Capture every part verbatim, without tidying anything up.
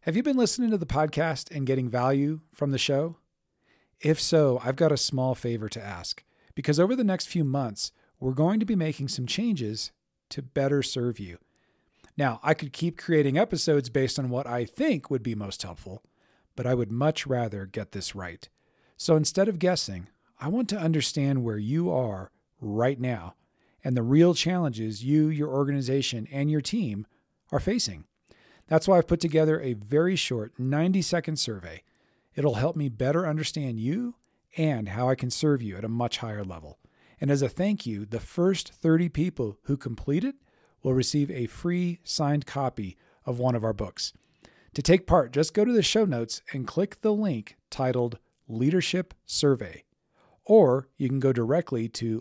Have you been listening to the podcast and getting value from the show? If so, I've got a small favor to ask, because over the next few months, we're going to be making some changes to better serve you. Now, I could keep creating episodes based on what I think would be most helpful, but I would much rather get this right. So instead of guessing, I want to understand where you are right now and the real challenges you, your organization, and your team are facing. That's why I've put together a very short ninety second survey. It'll help me better understand you and how I can serve you at a much higher level. And as a thank you, the first thirty people who complete it will receive a free signed copy of one of our books. To take part, just go to the show notes and click the link titled Leadership Survey. Or you can go directly to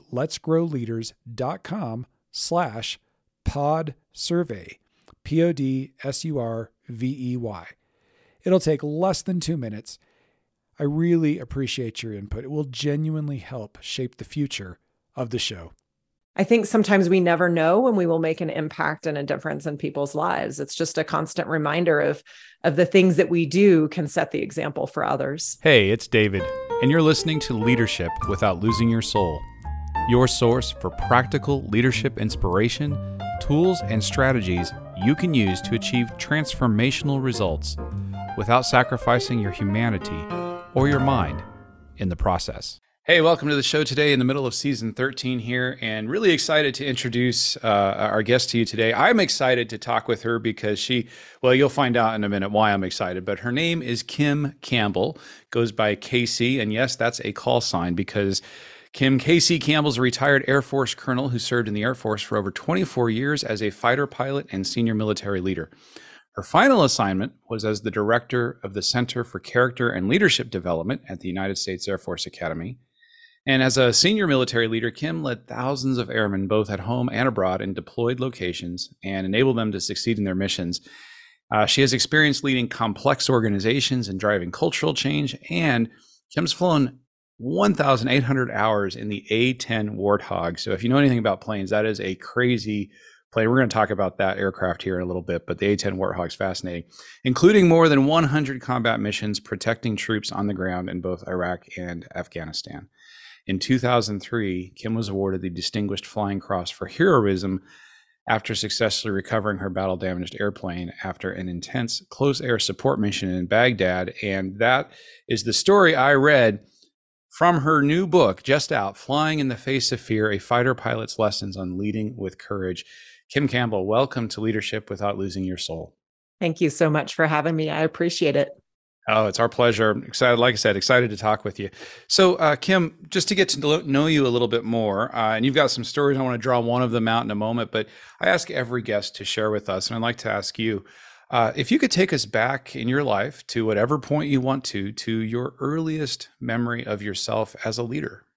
letsgrowleaders.com slash pod survey, P O D S U R V E Y. It'll take less than two minutes. I really appreciate your input. It will genuinely help shape the future of the show. I think sometimes we never know when we will make an impact and a difference in people's lives. It's just a constant reminder of, of the things that we do can set the example for others. Hey, it's David, and you're listening to Leadership Without Losing Your Soul, your source for practical leadership inspiration, tools, and strategies you can use to achieve transformational results without sacrificing your humanity or your mind in the process. Hey, welcome to the show today in the middle of season thirteen here, and really excited to introduce uh, our guest to you today. I'm excited to talk with her because she, well, you'll find out in a minute why I'm excited, but her name is Kim Campbell, goes by K C, and yes, that's a call sign because Kim K C Campbell is a retired Air Force colonel who served in the Air Force for over twenty-four years as a fighter pilot and senior military leader. Her final assignment was as the director of the Center for Character and Leadership Development at the United States Air Force Academy. And as a senior military leader, Kim led thousands of airmen both at home and abroad in deployed locations and enabled them to succeed in their missions. Uh, she has experience leading complex organizations and driving cultural change, and Kim's flown one thousand eight hundred hours in the A ten Warthog. So if you know anything about planes, that is a crazy plane. We're going to talk about that aircraft here in a little bit, but the A ten Warthog is fascinating, including more than one hundred combat missions protecting troops on the ground in both Iraq and Afghanistan. In two thousand three, Kim was awarded the Distinguished Flying Cross for heroism after successfully recovering her battle-damaged airplane after an intense close air support mission in Baghdad. And that is the story I read from her new book, just out, Flying in the Face of Fear, A Fighter Pilot's Lessons on Leading with Courage. Kim Campbell, welcome to Leadership Without Losing Your Soul. Thank you so much for having me. I appreciate it. Oh, it's our pleasure. Excited, like I said, excited to talk with you. So, uh, Kim, just to get to know you a little bit more, uh, and you've got some stories. I want to draw one of them out in a moment, but I ask every guest to share with us, and I'd like to ask you, uh, if you could take us back in your life to whatever point you want to, to your earliest memory of yourself as a leader.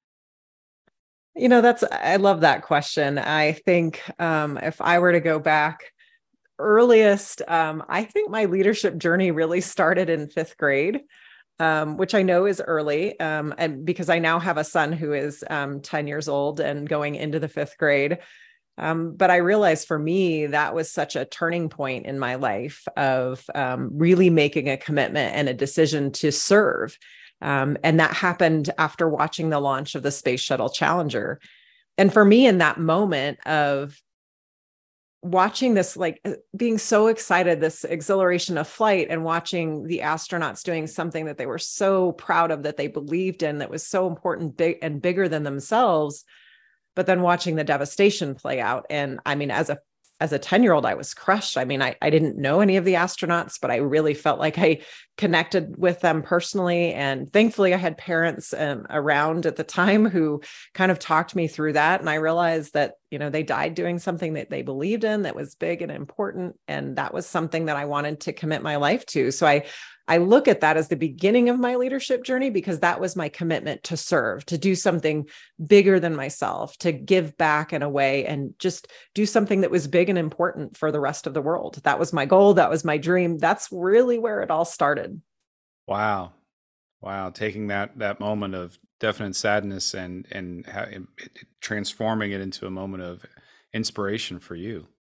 You know, that's, I love that question. I think um, if I were to go back, earliest, um, I think my leadership journey really started in fifth grade, um, which I know is early, um, and because I now have a son who is um, ten years old and going into the fifth grade. Um, but I realized for me, that was such a turning point in my life of um, really making a commitment and a decision to serve. Um, and that happened after watching the launch of the Space Shuttle Challenger. And for me, in that moment of watching this, like being so excited, this exhilaration of flight, and watching the astronauts doing something that they were so proud of, that they believed in, that was so important, big and bigger than themselves, but then watching the devastation play out. And I mean, as a as a ten year old, I was crushed. I mean, I, I didn't know any of the astronauts, but I really felt like I connected with them personally. And thankfully I had parents um, around at the time who kind of talked me through that. And I realized that, you know, they died doing something that they believed in, that was big and important. And that was something that I wanted to commit my life to. So I, I look at that as the beginning of my leadership journey, because that was my commitment to serve, to do something bigger than myself, to give back in a way, and just do something that was big and important for the rest of the world. That was my goal. That was my dream. That's really where it all started. Wow. Wow. Taking that, that moment of definite sadness and, and ha- it, it, transforming it into a moment of inspiration for you.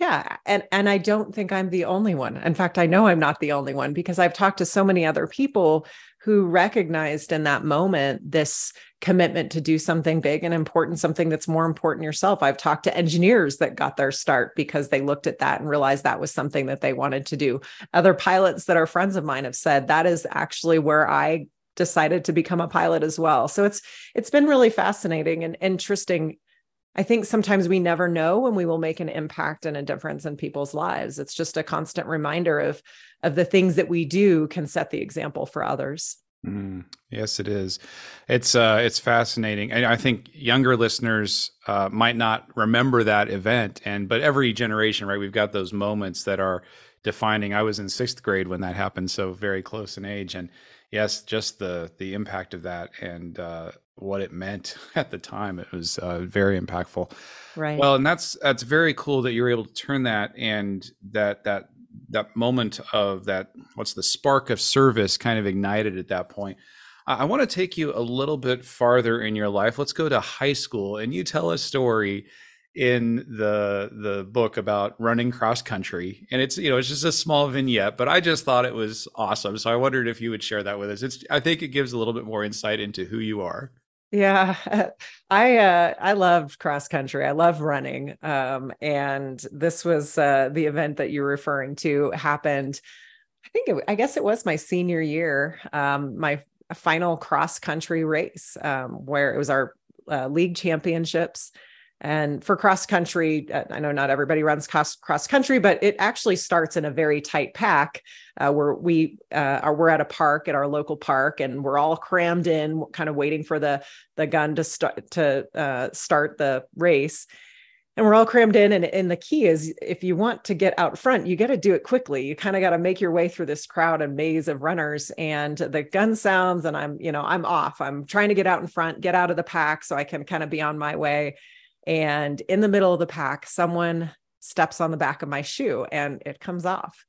Yeah. And, and I don't think I'm the only one. In fact, I know I'm not the only one, because I've talked to so many other people who recognized in that moment this commitment to do something big and important, something that's more important yourself. I've talked to engineers that got their start because they looked at that and realized that was something that they wanted to do. Other pilots that are friends of mine have said that is actually where I decided to become a pilot as well. So it's it's been really fascinating and interesting. I think sometimes we never know when we will make an impact and a difference in people's lives. It's just a constant reminder of, of the things that we do can set the example for others. Mm, yes, it is. It's uh, it's fascinating. And I think younger listeners uh, might not remember that event. And but every generation, right, we've got those moments that are defining. I was in sixth grade when that happened, so very close in age. And yes, just the the impact of that and uh, what it meant at the time. It was uh, very impactful. Right. Well, and that's that's very cool that you were able to turn that and that that that moment of that, what's the spark of service kind of ignited at that point. Uh, I want to take you a little bit farther in your life. Let's go to high school, and you tell a story in the the book about running cross country, and it's you know it's just a small vignette, but I just thought it was awesome. So I wondered if you would share that with us. It's I think it gives a little bit more insight into who you are. Yeah, I uh, I loved cross country. I love running, um, and this was uh, the event that you're referring to happened. I think it, I guess it was my senior year, um, my final cross country race, um, where it was our uh, league championships. And for cross country, I know not everybody runs cross, cross country, but it actually starts in a very tight pack uh, where we uh, are, we're at a park at our local park, and we're all crammed in, kind of waiting for the, the gun to start, to uh, start the race. And we're all crammed in. And, and the key is, if you want to get out front, you got to do it quickly. You kind of got to make your way through this crowd and maze of runners, and the gun sounds, and I'm, you know, I'm off. I'm trying to get out in front, get out of the pack so I can kind of be on my way. And in the middle of the pack, someone steps on the back of my shoe and it comes off.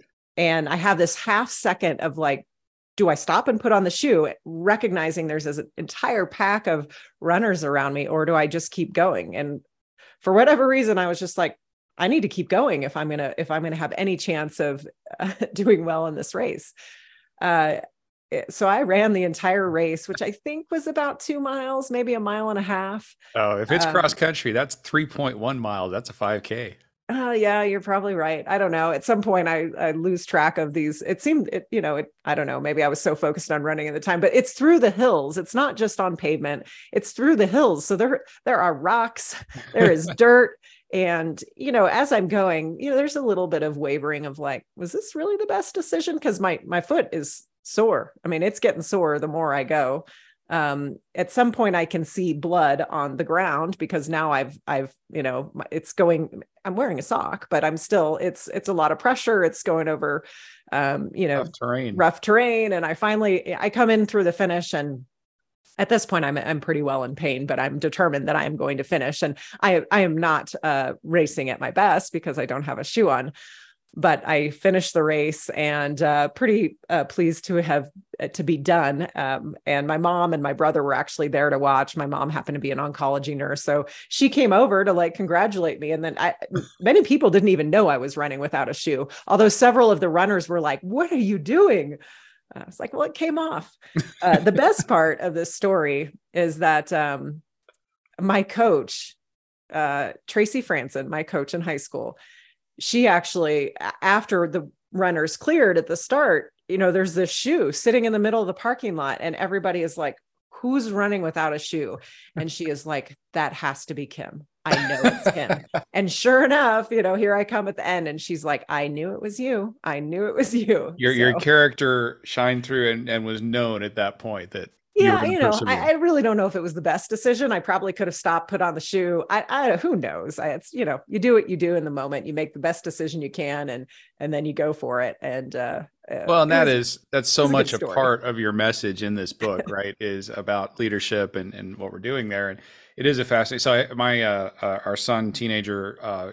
And I have this half second of like, do I stop and put on the shoe, recognizing there's this entire pack of runners around me, or do I just keep going? And for whatever reason, I was just like, I need to keep going if I'm going to, if I'm going to have any chance of uh, doing well in this race. Uh, So I ran the entire race, which I think was about two miles, maybe a mile and a half. Oh, if it's um, cross country, that's three point one miles. That's a five K. Oh, uh, yeah, you're probably right. I don't know. At some point, I, I lose track of these. It seemed, it, you know, it, I don't know. Maybe I was so focused on running at the time, but it's through the hills. It's not just on pavement. It's through the hills. So there, there are rocks, there is dirt. And, you know, as I'm going, you know, there's a little bit of wavering of like, was this really the best decision? Because my, my foot is sore. I mean, it's getting sore the more I go. Um, at some point I can see blood on the ground, because now I've, I've, you know, it's going, I'm wearing a sock, but I'm still, it's, it's a lot of pressure. It's going over, um, you know, rough terrain, rough terrain. And I finally, I come in through the finish, and at this point I'm, I'm pretty well in pain, but I'm determined that I am going to finish. And I, I am not, uh, racing at my best because I don't have a shoe on. But I finished the race, and uh, pretty uh, pleased to have uh, to be done. Um, and my mom and my brother were actually there to watch. My mom happened to be an oncology nurse, so she came over to like congratulate me. And then I, many people didn't even know I was running without a shoe, although several of the runners were like, "What are you doing?" I was like, "Well, it came off." Uh, the best part of this story is that um, my coach, uh, Tracy Franson, my coach in high school, she actually, after the runners cleared at the start, you know, there's this shoe sitting in the middle of the parking lot, and everybody is like, who's running without a shoe? And she is like, that has to be Kim. I know it's Kim. And sure enough, you know, here I come at the end, and she's like, I knew it was you. I knew it was you. Your so. your character shined through and, and was known at that point that Yeah, you, you know, I, I really don't know if it was the best decision. I probably could have stopped, put on the shoe. I, I who knows? I, it's, you know, you do what you do in the moment. You make the best decision you can, and and then you go for it. And uh, well, and that was, is that's so much a, a part of your message in this book, right? Is about leadership and and what we're doing there, and it is a fascinating. So I, my uh, uh, our son, teenager, uh,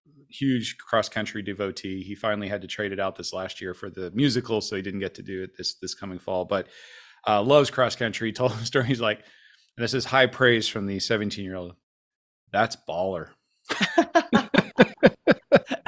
huge cross country devotee. He finally had to trade it out this last year for the musical, so he didn't get to do it this this coming fall, but. Uh, loves cross country. Told him a story. He's like, and this is high praise from the seventeen year old. That's baller.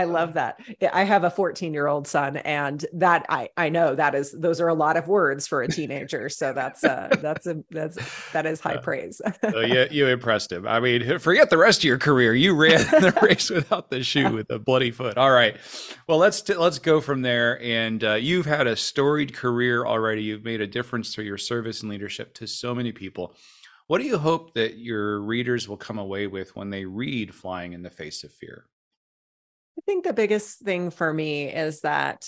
I love that. I have a fourteen year old son, and that I, I know that is, those are a lot of words for a teenager. So that's uh that's a, that's, that is high praise. So yeah, you impressed him. I mean, forget the rest of your career. You ran the race without the shoe with a bloody foot. All right. Well, let's, t- let's go from there. And uh, you've had a storied career already. You've made a difference through your service and leadership to so many people. What do you hope that your readers will come away with when they read Flying in the Face of Fear? I think the biggest thing for me is that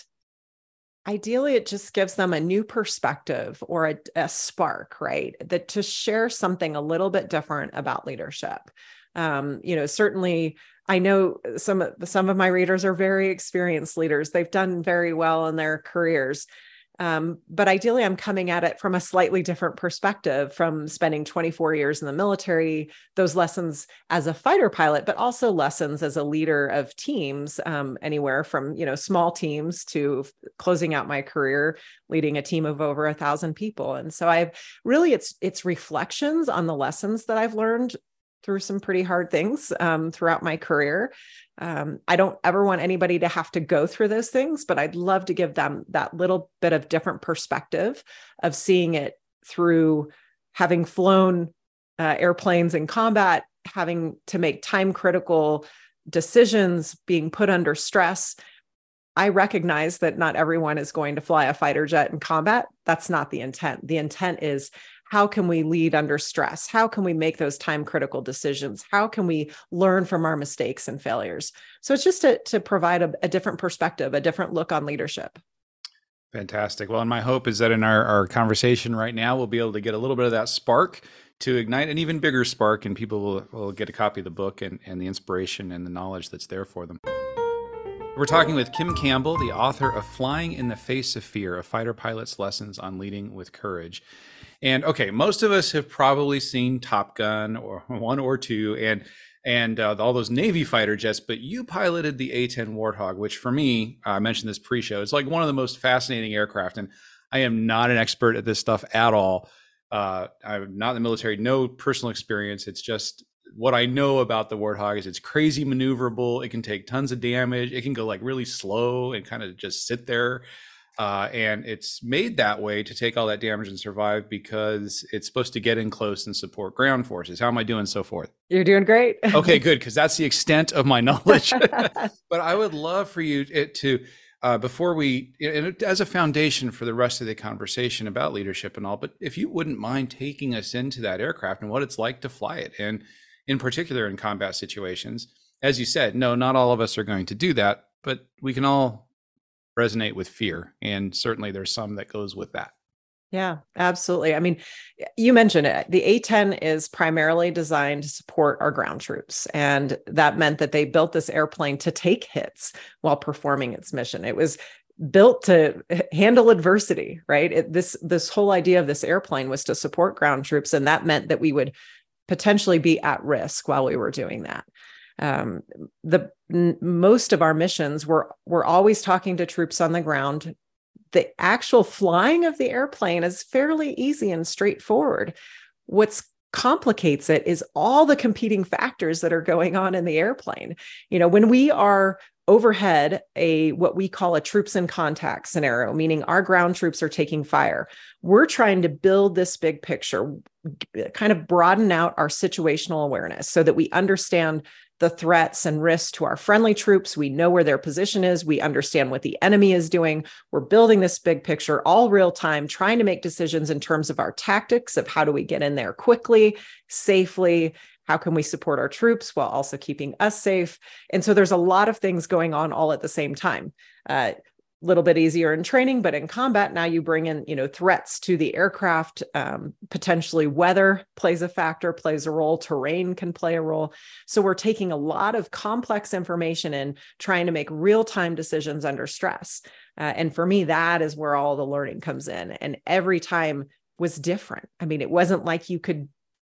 ideally it just gives them a new perspective or a, a spark, right? That to share something a little bit different about leadership. Um, you know, certainly I know some of some of my readers are very experienced leaders. They've done very well in their careers. Um, but ideally, I'm coming at it from a slightly different perspective, from spending twenty-four years in the military, those lessons as a fighter pilot, but also lessons as a leader of teams, um, anywhere from, you know, small teams to closing out my career, leading a team of over a thousand people. And so I've really, it's, it's reflections on the lessons that I've learned through some pretty hard things um, throughout my career. Um, I don't ever want anybody to have to go through those things, but I'd love to give them that little bit of different perspective of seeing it through having flown uh, airplanes in combat, having to make time critical decisions, being put under stress. I recognize that not everyone is going to fly a fighter jet in combat. That's not the intent. The intent is, how can we lead under stress? How can we make those time critical decisions? How can we learn from our mistakes and failures? So it's just to, to provide a, a different perspective, a different look on leadership. Fantastic. Well, and my hope is that in our, our conversation right now, we'll be able to get a little bit of that spark to ignite an even bigger spark, and people will, will get a copy of the book and, and the inspiration and the knowledge that's there for them. We're talking with Kim Campbell, the author of Flying in the Face of Fear, A Fighter Pilot's Lessons on Leading with Courage. And okay, most of us have probably seen Top Gun or one or two and and uh, all those Navy fighter jets, but you piloted the A ten Warthog, which for me, I mentioned this pre-show, it's like one of the most fascinating aircraft. And I am not an expert at this stuff at all. Uh, I'm not in the military, no personal experience. It's just what I know about the Warthog is it's crazy maneuverable. It can take tons of damage. It can go like really slow and kind of just sit there. Uh, and it's made that way to take all that damage and survive because it's supposed to get in close and support ground forces. How am I doing so forth? You're doing great. Okay, good. Because that's the extent of my knowledge. But I would love for you it, to, uh, before we, and as a foundation for the rest of the conversation about leadership and all, but if you wouldn't mind taking us into that aircraft and what it's like to fly it, and in particular in combat situations. As you said, no, not all of us are going to do that, but we can all resonate with fear. And certainly there's some that goes with that. Yeah, absolutely. I mean, you mentioned it. The A ten is primarily designed to support our ground troops. And that meant that they built this airplane to take hits while performing its mission. It was built to handle adversity, right? It, this, this whole idea of this airplane was to support ground troops. And that meant that we would potentially be at risk while we were doing that. Um, the n- most of our missions were, we're always talking to troops on the ground. The actual flying of the airplane is fairly easy and straightforward. What's complicates it is all the competing factors that are going on in the airplane. You know, when we are overhead, a what we call a troops in contact scenario, meaning our ground troops are taking fire, we're trying to build this big picture, kind of broaden out our situational awareness so that we understand the threats and risks to our friendly troops. We know where their position is. We understand what the enemy is doing. We're building this big picture all real time, trying to make decisions in terms of our tactics of how do we get in there quickly, safely. How can we support our troops while also keeping us safe? And so there's a lot of things going on all at the same time. Uh, little bit easier in training, but in combat, now you bring in, you know, threats to the aircraft, um, potentially weather plays a factor, plays a role, terrain can play a role. So we're taking a lot of complex information and trying to make real-time decisions under stress. Uh, and for me, that is where all the learning comes in. And every time was different. I mean, it wasn't like you could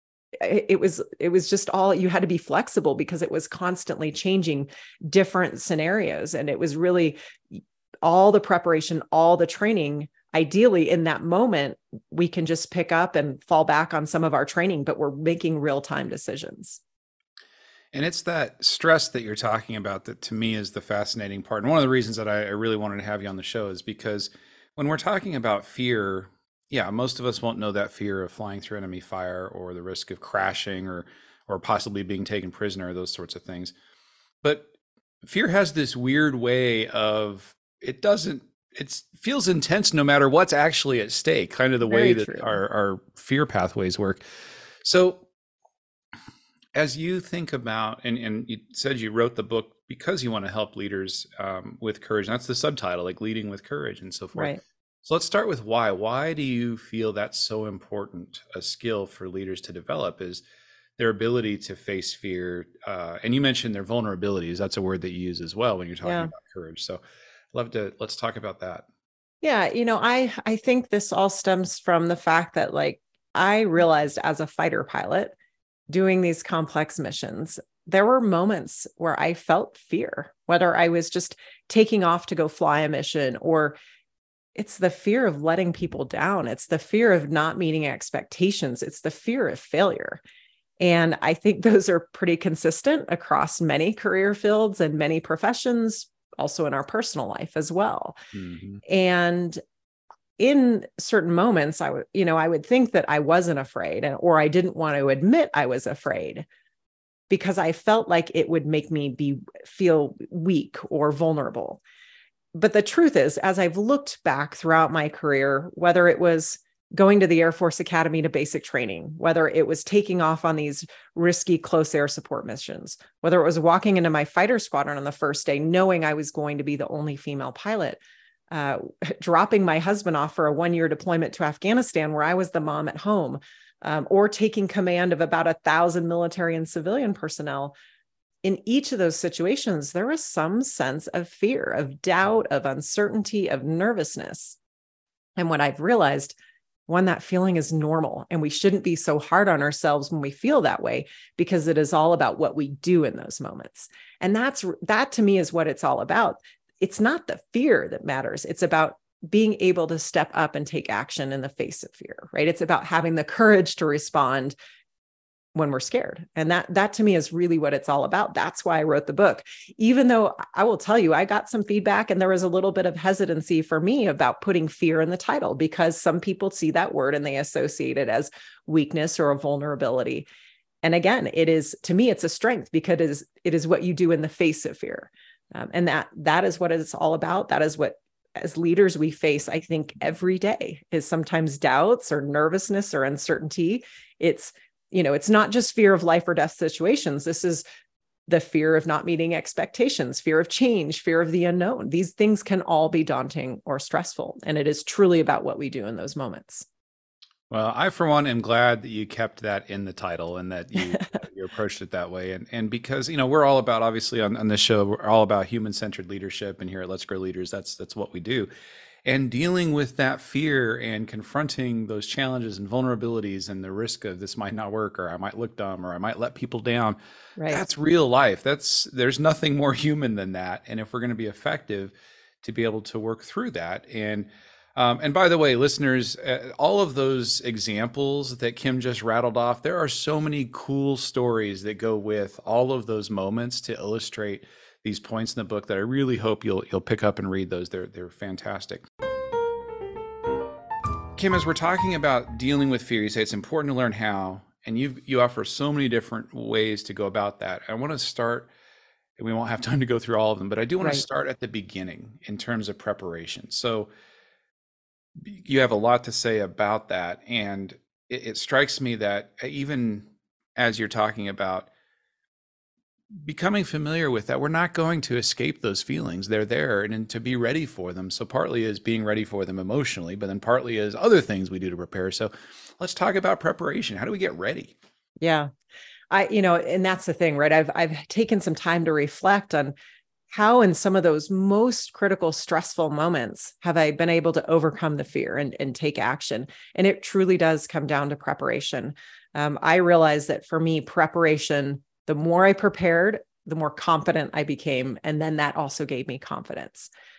It was, it was just all, you had to be flexible because it was constantly changing different scenarios. And it was really all the preparation, all the training. Ideally in that moment, we can just pick up and fall back on some of our training, but we're making real-time decisions. And it's that stress that you're talking about that to me is the fascinating part. And one of the reasons that I, I really wanted to have you on the show is because when we're talking about fear, yeah, most of us won't know that fear of flying through enemy fire or the risk of crashing or or possibly being taken prisoner, those sorts of things. But fear has this weird way of, it doesn't, it feels intense no matter what's actually at stake, kind of the Very way that true. our, our fear pathways work. So as you think about, and, and you said you wrote the book because you want to help leaders um, with courage, and that's the subtitle, like leading with courage and so forth. Right. So let's start with why. Why do you feel that's so important a skill for leaders to develop, is their ability to face fear? Uh, and you mentioned their vulnerabilities. That's a word that you use as well when you're talking Yeah. about courage. So I'd love to, let's talk about that. Yeah. You know, I, I think this all stems from the fact that, like, I realized as a fighter pilot doing these complex missions, there were moments where I felt fear, whether I was just taking off to go fly a mission, or it's the fear of letting people down. It's the fear of not meeting expectations. It's the fear of failure. And I think those are pretty consistent across many career fields and many professions, also in our personal life as well. Mm-hmm. And in certain moments, I would, you know, I would think that I wasn't afraid, and or I didn't want to admit I was afraid because I felt like it would make me be feel weak or vulnerable. But the truth is, as I've looked back throughout my career, whether it was going to the Air Force Academy to basic training, whether it was taking off on these risky close air support missions, whether it was walking into my fighter squadron on the first day, knowing I was going to be the only female pilot, uh, dropping my husband off for a one-year deployment to Afghanistan where I was the mom at home, um, or taking command of about a thousand military and civilian personnel. In each of those situations, there was some sense of fear, of doubt, of uncertainty, of nervousness. And what I've realized, one, that feeling is normal, and we shouldn't be so hard on ourselves when we feel that way, because it is all about what we do in those moments. And that's, that to me is what it's all about. It's not the fear that matters. It's about being able to step up and take action in the face of fear, right? It's about having the courage to respond when we're scared. And that, that to me is really what it's all about. That's why I wrote the book. Even though I will tell you, I got some feedback and there was a little bit of hesitancy for me about putting fear in the title, because some people see that word and they associate it as weakness or a vulnerability. And again, it is, to me, it's a strength, because it is, it is what you do in the face of fear. Um, and that, that is what it's all about. That is what, as leaders, we face, I think, every day, is sometimes doubts or nervousness or uncertainty. It's, you know, it's not just fear of life or death situations. This is the fear of not meeting expectations, fear of change, fear of the unknown. These things can all be daunting or stressful. And it is truly about what we do in those moments. Well, I, for one, am glad that you kept that in the title and that you, you approached it that way. And and because, you know, we're all about, obviously on, on this show, we're all about human-centered leadership. And here at Let's Grow Leaders, that's that's what we do. And dealing with that fear and confronting those challenges and vulnerabilities and the risk of this might not work, or I might look dumb, or I might let people down. Right. That's real life. That's, there's nothing more human than that. And if we're going to be effective, to be able to work through that. And Um, and by the way, listeners, uh, all of those examples that Kim just rattled off, there are so many cool stories that go with all of those moments to illustrate these points in the book that I really hope you'll you'll pick up and read those. They're they're fantastic. Kim, as we're talking about dealing with fear, you say it's important to learn how, and you you offer so many different ways to go about that. I want to start, and we won't have time to go through all of them, but I do want Right. to start at the beginning in terms of preparation. So you have a lot to say about that. And it, it strikes me that even as you're talking about becoming familiar with that, we're not going to escape those feelings. They're there, and, and to be ready for them. So partly is being ready for them emotionally, but then partly is other things we do to prepare. So let's talk about preparation. How do we get ready? Yeah. I, you know, and that's the thing, right? I've, I've taken some time to reflect on how in some of those most critical, stressful moments have I been able to overcome the fear and, and take action. And it truly does come down to preparation. Um, I realized that for me, preparation, the more I prepared, the more confident I became. And then that also gave me confidence.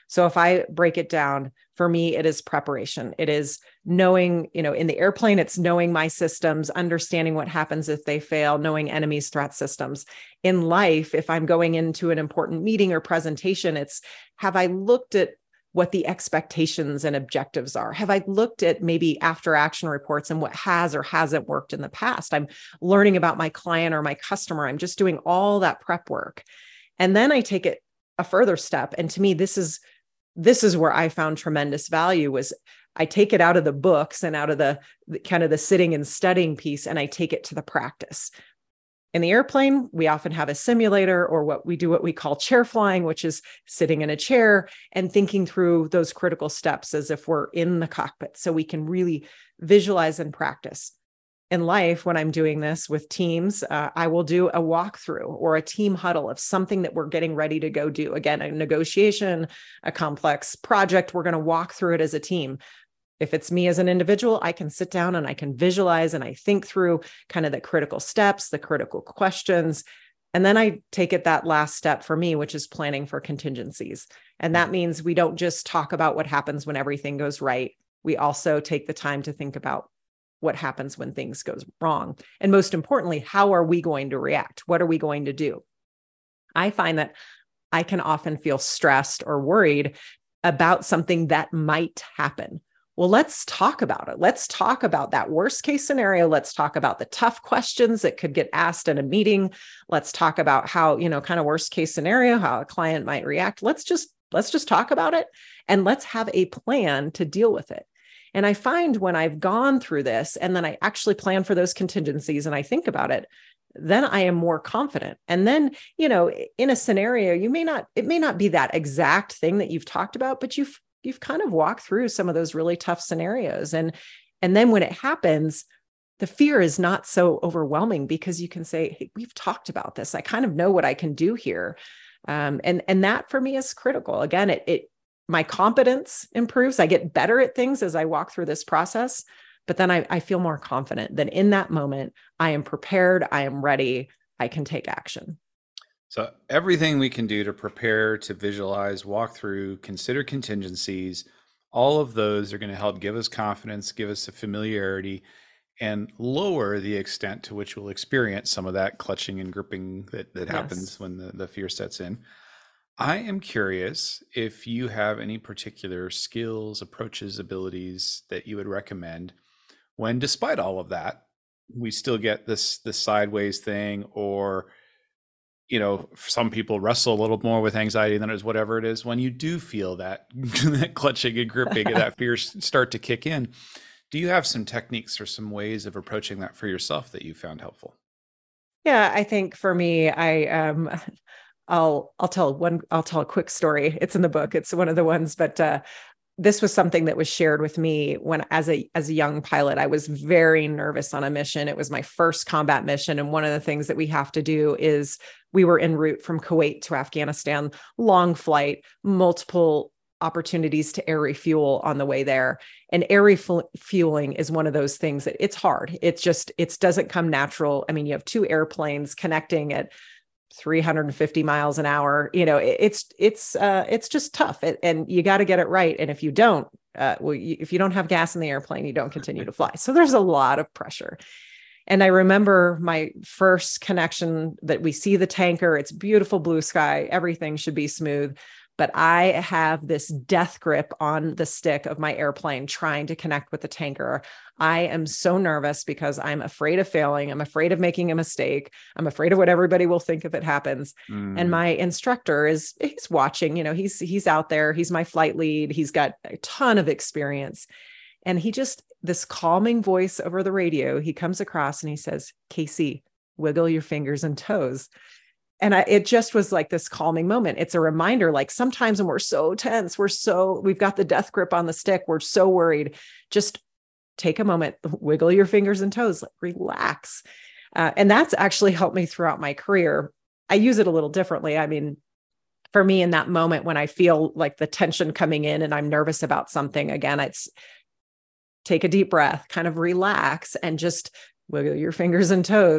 So if I break it down, for me, it is preparation. It is knowing, you know, in the airplane, it's knowing my systems, understanding what happens if they fail, knowing enemies' threat systems. In life, if I'm going into an important meeting or presentation, it's, have I looked at what the expectations and objectives are? Have I looked at maybe after action reports and what has or hasn't worked in the past? I'm learning about my client or my customer. I'm just doing all that prep work. And then I take it a further step. And to me, this is, this is where I found tremendous value was I take it out of the books and out of the, the kind of the sitting and studying piece, and I take it to the practice. In the airplane, we often have a simulator, or what we do, what we call chair flying, which is sitting in a chair and thinking through those critical steps as if we're in the cockpit, so we can really visualize and practice. In life, when I'm doing this with teams, uh, I will do a walkthrough or a team huddle of something that we're getting ready to go do. Again, a negotiation, a complex project, we're going to walk through it as a team. If it's me as an individual, I can sit down and I can visualize and I think through kind of the critical steps, the critical questions. And then I take it that last step for me, which is planning for contingencies. And that means we don't just talk about what happens when everything goes right. We also take the time to think about what happens when things goes wrong. And most importantly, how are we going to react? What are we going to do? I find that I can often feel stressed or worried about something that might happen. Well, let's talk about it. Let's talk about that worst case scenario. Let's talk about the tough questions that could get asked in a meeting. Let's talk about how, you know, kind of worst case scenario, how a client might react. Let's just, let's just talk about it, and let's have a plan to deal with it. And I find when I've gone through this and then I actually plan for those contingencies and I think about it, then I am more confident. And then, you know, in a scenario, you may not, it may not be that exact thing that you've talked about, but you've, you've kind of walked through some of those really tough scenarios. And, and then when it happens, the fear is not so overwhelming because you can say, hey, we've talked about this. I kind of know what I can do here. Um, and, and that for me is critical. Again, it, it, my competence improves. I get better at things as I walk through this process, but then I, I feel more confident that in that moment, I am prepared, I am ready, I can take action. So everything we can do to prepare, to visualize, walk through, consider contingencies, all of those are going to help give us confidence, give us a familiarity, and lower the extent to which we'll experience some of that clutching and gripping that, that happens yes. when the, the fear sets in. I am curious if you have any particular skills, approaches, abilities that you would recommend when, despite all of that, we still get this this sideways thing, or, you know, some people wrestle a little more with anxiety than it is, whatever it is. When you do feel that, that clutching and gripping and that fear start to kick in, do you have some techniques or some ways of approaching that for yourself that you found helpful? Yeah, I think for me, I um. I'll, I'll tell one, I'll tell a quick story. It's in the book. It's one of the ones, but uh, this was something that was shared with me when, as a, as a young pilot, I was very nervous on a mission. It was my first combat mission. And one of the things that we have to do is we were en route from Kuwait to Afghanistan, long flight, multiple opportunities to air refuel on the way there. And air refueling is one of those things that it's hard. It's just, it doesn't come natural. I mean, you have two airplanes connecting at three hundred fifty miles an hour. You know, it, it's, it's, uh, it's just tough, it, and you got to get it right. And if you don't, uh, well, you, if you don't have gas in the airplane, you don't continue to fly. So there's a lot of pressure. And I remember my first connection that we see the tanker, it's beautiful blue sky, everything should be smooth. But I have this death grip on the stick of my airplane trying to connect with the tanker. I am so nervous because I'm afraid of failing. I'm afraid of making a mistake. I'm afraid of what everybody will think if it happens. Mm. And my instructor is, he's watching, you know, he's, he's out there. He's my flight lead. He's got a ton of experience. And he just, this calming voice over the radio, he comes across and he says, Casey, wiggle your fingers and toes. And I, it just was like this calming moment. It's a reminder, like sometimes when we're so tense, we're so, we've got the death grip on the stick, we're so worried, just take a moment, wiggle your fingers and toes, like relax. Uh, and that's actually helped me throughout my career. I use it a little differently. I mean, for me in that moment, when I feel like the tension coming in and I'm nervous about something, again, it's take a deep breath, kind of relax and just wiggle your fingers and toes.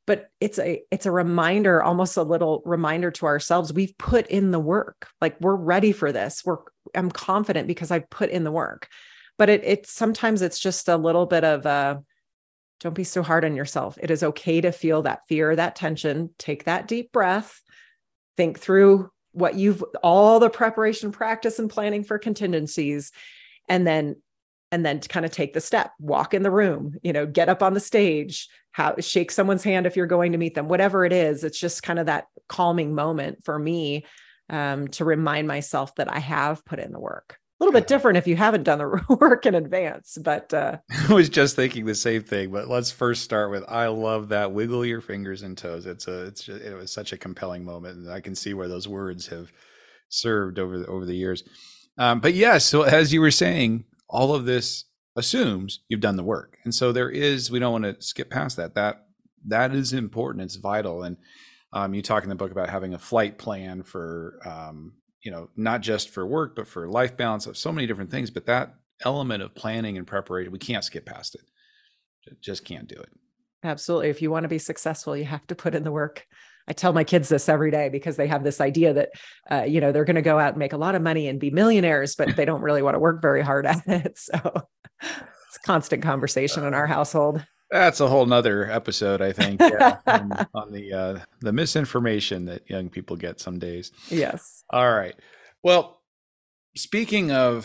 but it's a, it's a reminder, almost a little reminder to ourselves. We've put in the work. Like, we're ready for this. We're, I'm confident because I've put in the work, but it, it, sometimes it's just a little bit of a, don't be so hard on yourself. It is okay to feel that fear, that tension. Take that deep breath, think through what you've, all the preparation, practice, and planning for contingencies. And then, and then to kind of take the step, walk in the room, you know, get up on the stage, how, shake someone's hand if you're going to meet them, whatever it is. It's just kind of that calming moment for me, um, to remind myself that I have put in the work. A little bit different if you haven't done the work in advance, but uh, I was just thinking the same thing. But let's first start with, I love that wiggle your fingers and toes. It's a, it's just, it was such a compelling moment, and I can see where those words have served over the, over the years. Um, but yes, so as you were saying, all of this assumes you've done the work, and so there is. We don't want to skip past that. That that is important. It's vital. And um, you talk in the book about having a flight plan for. Um, you know, not just for work, but for life balance, of so many different things. But that element of planning and preparation, we can't skip past it. Just can't do it. Absolutely. If you want to be successful, you have to put in the work. I tell my kids this every day because they have this idea that, uh, you know, they're going to go out and make a lot of money and be millionaires, but they don't really want to work very hard at it. So it's a constant conversation in our household. That's a whole nother episode, I think, yeah, on, on the uh, the misinformation that young people get some days. Yes. All right. Well, speaking of,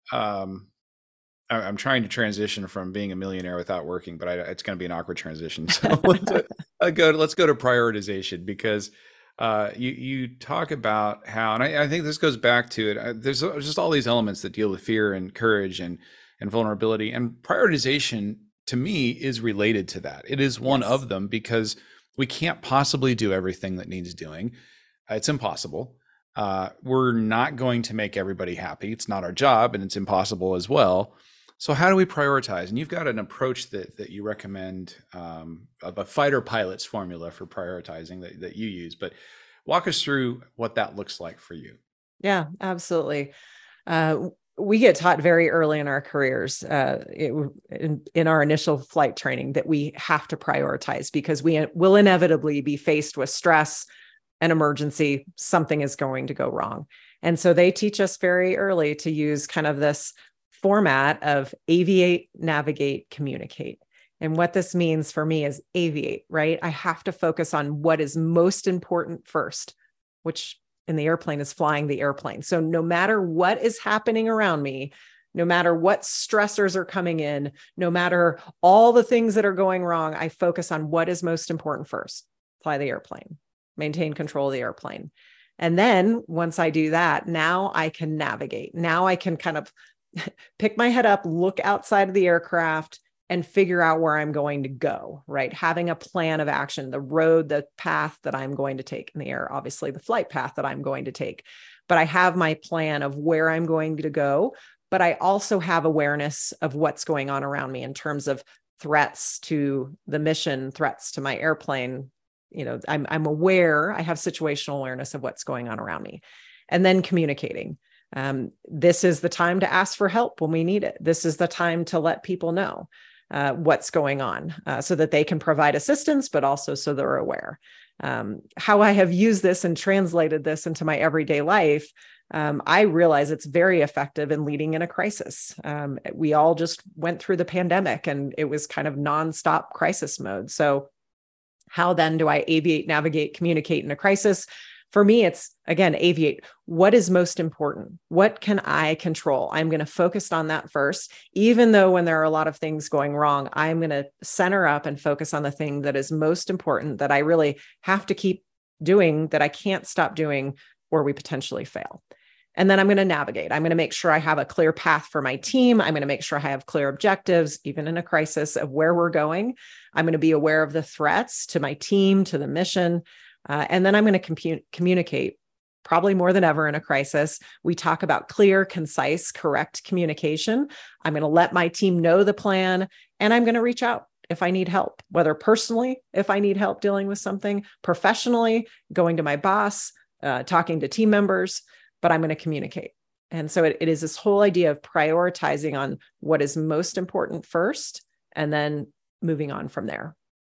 um, I, I'm trying to transition from being a millionaire without working, but I, it's going to be an awkward transition. So let's, uh, go to, let's go to prioritization, because uh, you you talk about how, and I, I think this goes back to it. Uh, there's just all these elements that deal with fear and courage and and vulnerability, and prioritization, to me, is related to that. It is one yes. of them, because we can't possibly do everything that needs doing. Uh, it's impossible. Uh, we're not going to make everybody happy. It's not our job, and it's impossible as well. So how do we prioritize? And you've got an approach that that you recommend, um, a fighter pilot's formula for prioritizing that, that you use. But walk us through what that looks like for you. Yeah, absolutely. Uh, we get taught very early in our careers, uh, it, in, in our initial flight training, that we have to prioritize because we will inevitably be faced with stress, an emergency, something is going to go wrong. And so they teach us very early to use kind of this format of aviate, navigate, communicate. And what this means for me is aviate, right? I have to focus on what is most important first, which in the airplane is flying the airplane. So no matter what is happening around me, no matter what stressors are coming in, no matter all the things that are going wrong, I focus on what is most important first. Fly the airplane, maintain control of the airplane. And then once I do that, now I can navigate. Now I can kind of pick my head up, look outside of the aircraft, and figure out where I'm going to go, right? Having a plan of action, the road, the path that I'm going to take in the air, obviously the flight path that I'm going to take, but I have my plan of where I'm going to go, but I also have awareness of what's going on around me in terms of threats to the mission, threats to my airplane. You know, I'm, I'm aware, I have situational awareness of what's going on around me. And then communicating. Um, this is the time to ask for help when we need it. This is the time to let people know uh, what's going on uh, so that they can provide assistance, but also so they're aware. Um, how I have used this and translated this into my everyday life, um, I realize it's very effective in leading in a crisis. Um, we all just went through the pandemic and it was kind of nonstop crisis mode. So how then do I aviate, navigate, communicate in a crisis? For me, it's, again, aviate. What is most important? What can I control? I'm going to focus on that first. Even though when there are a lot of things going wrong, I'm going to center up and focus on the thing that is most important, that I really have to keep doing, that I can't stop doing, or we potentially fail. And then I'm going to navigate. I'm going to make sure I have a clear path for my team. I'm going to make sure I have clear objectives, even in a crisis, of where we're going. I'm going to be aware of the threats to my team, to the mission. Uh, and then I'm going to compu- communicate, probably more than ever in a crisis. We talk about clear, concise, correct communication. I'm going to let my team know the plan, and I'm going to reach out if I need help, whether personally, if I need help dealing with something, professionally, going to my boss, uh, talking to team members, but I'm going to communicate. And so it, it is this whole idea of prioritizing on what is most important first, and then moving on from there.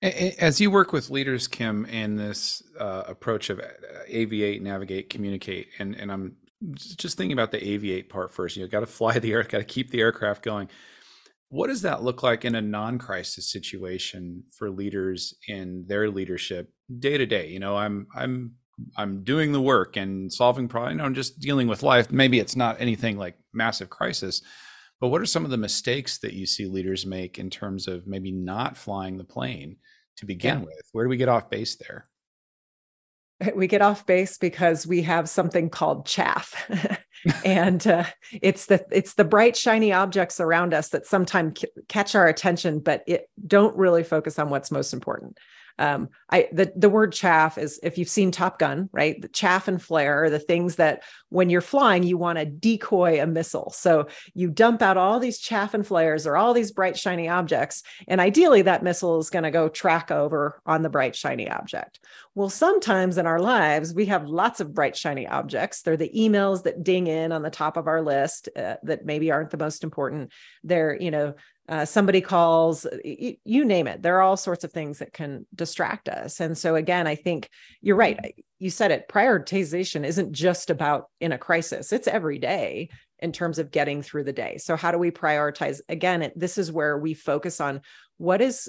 As you work with leaders, Kim, in this uh, approach of aviate, navigate, communicate, and, and I'm just thinking about the aviate part first, you know, got to fly the air, got to keep the aircraft going. What does that look like in a non-crisis situation for leaders in their leadership day to day? You know, I'm, I'm, I'm doing the work and solving problems, you know, I'm just dealing with life. Maybe it's not anything like massive crisis, but what are some of the mistakes that you see leaders make in terms of maybe not flying the plane to begin Yeah. with? Where do we get off base there? We get off base because we have something called chaff. and uh, it's the it's the bright, shiny objects around us that sometimes c- catch our attention, but it don't really focus on what's most important. Um, I the the word chaff is, if you've seen Top Gun, right? The chaff and flare are the things that when you're flying, you want to decoy a missile. So you dump out all these chaff and flares or all these bright, shiny objects. And ideally that missile is going to go track over on the bright, shiny object. Well, sometimes in our lives, we have lots of bright, shiny objects. They're the emails that ding in on the top of our list uh, that maybe aren't the most important. They're, you know, Uh, somebody calls, you, you name it. There are all sorts of things that can distract us. And so again, I think you're right. You said it, prioritization isn't just about in a crisis. It's every day in terms of getting through the day. So how do we prioritize? Again, it, this is where we focus on what is,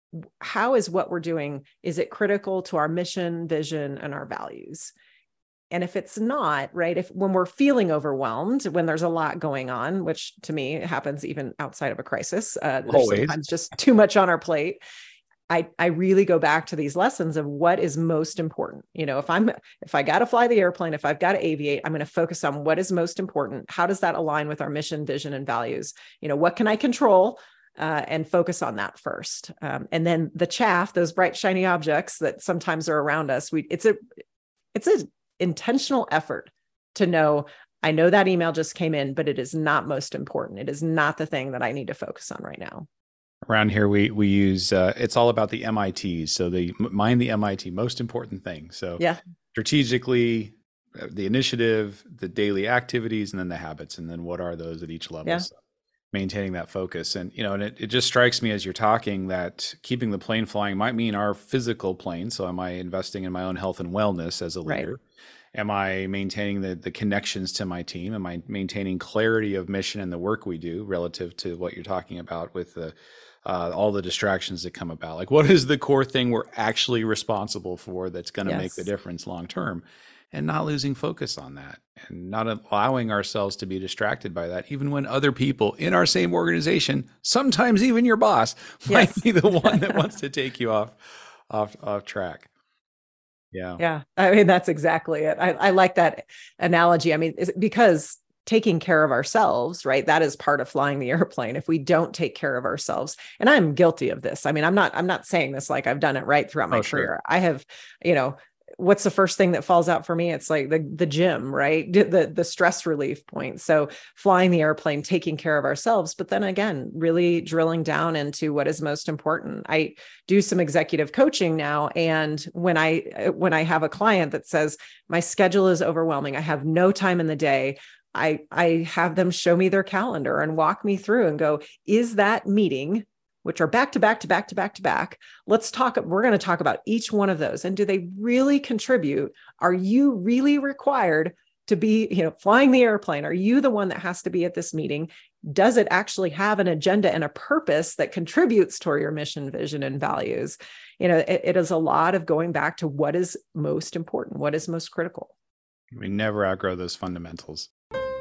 how is what we're doing, is it critical to our mission, vision, and our values? And if it's not, right, if when we're feeling overwhelmed, when there's a lot going on, which to me happens even outside of a crisis, uh, there's Always. sometimes just too much on our plate. I, I really go back to these lessons of what is most important. You know, if I'm, if I got to fly the airplane, if I've got to aviate, I'm going to focus on what is most important. How does that align with our mission, vision, and values? You know, what can I control? Uh, and focus on that first. Um, and then the chaff, those bright, shiny objects that sometimes are around us, we, it's a, it's a, intentional effort to know, I know that email just came in, but it is not most important. It is not the thing that I need to focus on right now. Around here, we we use, uh, it's all about the M I Ts. So the mind the M I T, most important thing. So yeah, strategically, uh, the initiative, the daily activities, and then the habits. And then what are those at each level? Yeah. So maintaining that focus. And, you know, and it, it just strikes me as you're talking that keeping the plane flying might mean our physical plane. So am I investing in my own health and wellness as a leader? Right. Am I maintaining the the connections to my team? Am I maintaining clarity of mission and the work we do relative to what you're talking about with the uh, all the distractions that come about? Like, what is the core thing we're actually responsible for that's going to Yes. make the difference long term? And not losing focus on that and not allowing ourselves to be distracted by that, even when other people in our same organization, sometimes even your boss, might Yes. be the one that wants to take you off off off track. Yeah. Yeah. I mean, that's exactly it. I, I like that analogy. I mean, it's because taking care of ourselves, right? That is part of flying the airplane. If we don't take care of ourselves, and I'm guilty of this. I mean, I'm not, I'm not saying this like I've done it right throughout my Oh, sure. career. I have, you know, what's the first thing that falls out for me? It's like the, the gym, right? The, the stress relief point. So flying the airplane, taking care of ourselves, but then again, really drilling down into what is most important. I do some executive coaching now. And when I, when I have a client that says, my schedule is overwhelming, I have no time in the day, I, I have them show me their calendar and walk me through and go, is that meeting, which are back to back to back to back to back. Let's talk, we're going to talk about each one of those. And do they really contribute? Are you really required to be, you know, flying the airplane? Are you the one that has to be at this meeting? Does it actually have an agenda and a purpose that contributes toward your mission, vision, and values? You know, it, it is a lot of going back to what is most important, what is most critical. We never outgrow those fundamentals.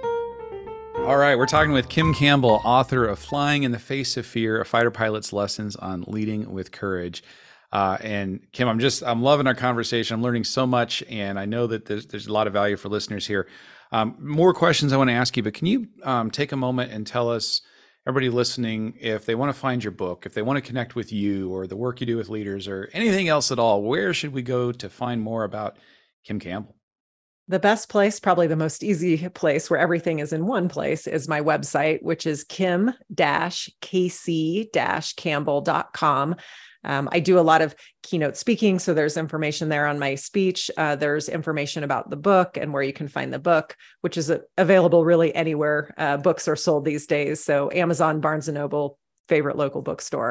All right, we're talking with Kim Campbell, author of Flying in the Face of Fear, a fighter pilot's lessons on leading with courage. Uh, and Kim, I'm just, I'm loving our conversation. I'm learning so much, and I know that there's, there's a lot of value for listeners here. Um, more questions I want to ask you, but can you um, take a moment and tell us, everybody listening, if they want to find your book, if they want to connect with you or the work you do with leaders or anything else at all, where should we go to find more about Kim Campbell? The best place, probably the most easy place where everything is in one place, is my website, which is kim dash k c dash campbell dot com. Um, I do a lot of keynote speaking, so there's information there on my speech. Uh, there's information about the book and where you can find the book, which is uh, available really anywhere uh, books are sold these days. So Amazon, Barnes and Noble, favorite local bookstore.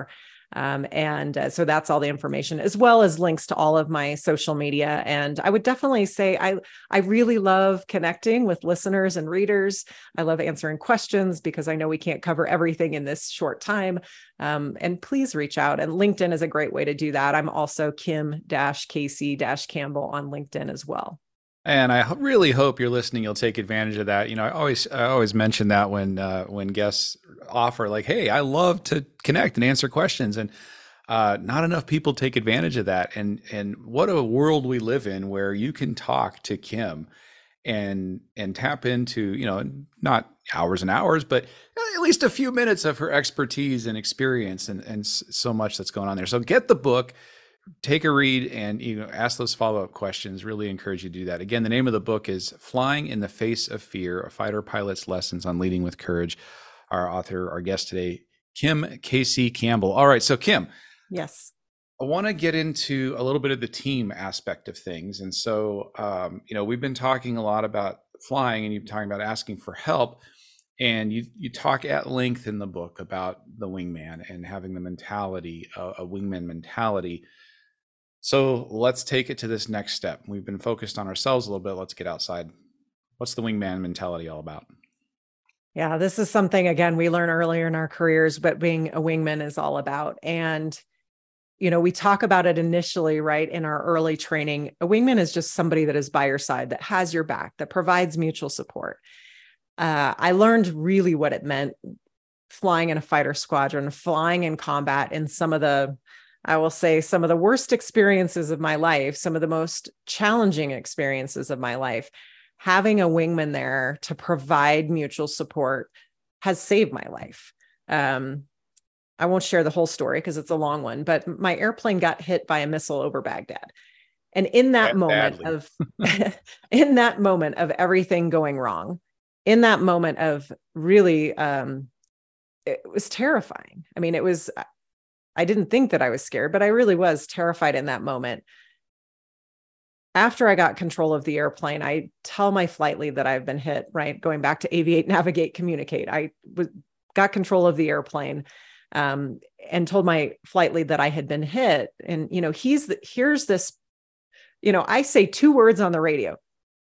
Um, and uh, so that's all the information, as well as links to all of my social media. And I would definitely say I, I really love connecting with listeners and readers. I love answering questions because I know we can't cover everything in this short time. Um, and please reach out. And LinkedIn is a great way to do that. I'm also Kim Casey Campbell on LinkedIn as well. And I really hope you're listening. You'll take advantage of that. You know, I always, I always mention that when, uh, when guests offer like, "Hey, I love to connect and answer questions," and uh, not enough people take advantage of that. And and what a world we live in where you can talk to Kim and and tap into, you know, not hours and hours, but at least a few minutes of her expertise and experience, and and so much that's going on there. So get the book. Take a read and, you know, ask those follow-up questions. Really encourage you to do that. Again, the name of the book is Flying in the Face of Fear, a Fighter Pilot's Lessons on Leading with Courage. Our author, our guest today, Kim Casey Campbell. All right. So Kim. Yes. I want to get into a little bit of the team aspect of things. And so, um, you know, we've been talking a lot about flying, and you're talking about asking for help. And you you talk at length in the book about the wingman and having the mentality, uh, a wingman mentality. So let's take it to this next step. We've been focused on ourselves a little bit. Let's get outside. What's the wingman mentality all about? Yeah, this is something, again, we learn earlier in our careers, but being a wingman is all about. And, you know, we talk about it initially, right, in our early training. A wingman is just somebody that is by your side, that has your back, that provides mutual support. Uh, I learned really what it meant flying in a fighter squadron, flying in combat in some of the, I will say, some of the worst experiences of my life, some of the most challenging experiences of my life. Having a wingman there to provide mutual support has saved my life. Um, I won't share the whole story because it's a long one, but my airplane got hit by a missile over Baghdad. And in that Bad, moment badly. of, in that moment of everything going wrong, in that moment of really, um, it was terrifying. I mean, it was, I didn't think that I was scared, but I really was terrified in that moment. After I got control of the airplane, I tell my flight lead that I've been hit, right? Going back to aviate, navigate, communicate. I was, got control of the airplane um, and told my flight lead that I had been hit. And, you know, he's, the, here's this, you know, I say two words on the radio.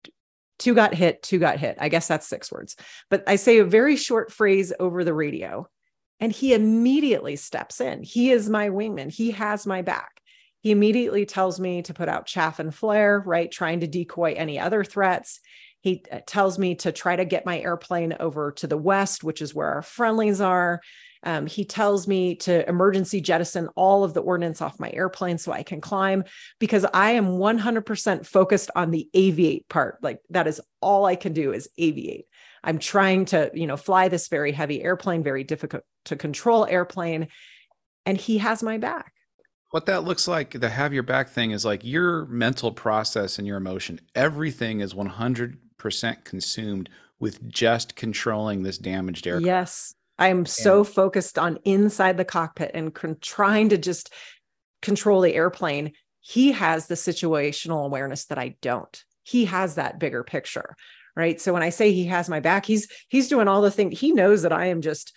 Two got hit, two got hit. I guess that's six words. But I say a very short phrase over the radio, and he immediately steps in. He is my wingman. He has my back. He immediately tells me to put out chaff and flare, right? Trying to decoy any other threats. He tells me to try to get my airplane over to the west, which is where our friendlies are. Um, he tells me to emergency jettison all of the ordnance off my airplane so I can climb, because I am one hundred percent focused on the aviate part. Like, that is all I can do is aviate. I'm trying to, you know, fly this very heavy airplane, very difficult to control airplane. And he has my back. What that looks like, the have your back thing, is like your mental process and your emotion. Everything is one hundred percent consumed with just controlling this damaged aircraft. Yes. I'm so and, focused on inside the cockpit and con- trying to just control the airplane. He has the situational awareness that I don't. He has that bigger picture, right? So when I say he has my back, he's, he's doing all the things. He knows that I am just